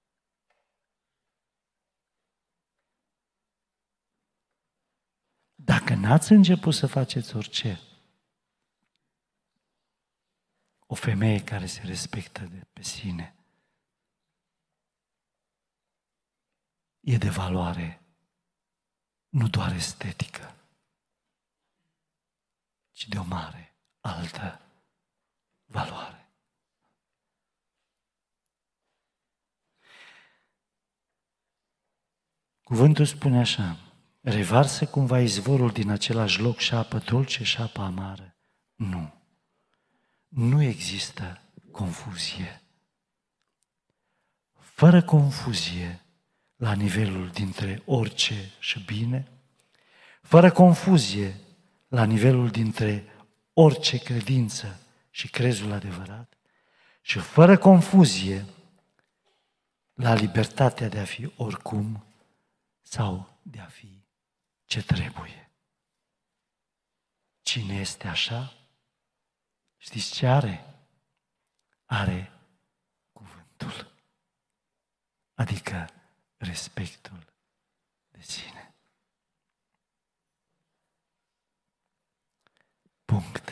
Dacă n-ați început să faceți orice, o femeie care se respectă de pe sine e de valoare nu doar estetică, ci de o mare altă valoare. Cuvântul spune așa, revarsă cumva izvorul din același loc și apă dulce și apă amară? Nu. Nu există confuzie. Fără confuzie la nivelul dintre orice și bine, fără confuzie la nivelul dintre orice credință și crezul adevărat și fără confuzie la libertatea de a fi oricum sau de a fi ce trebuie. Cine este așa? Știți ce are? Are cuvântul, adică respectul de sine. Punct.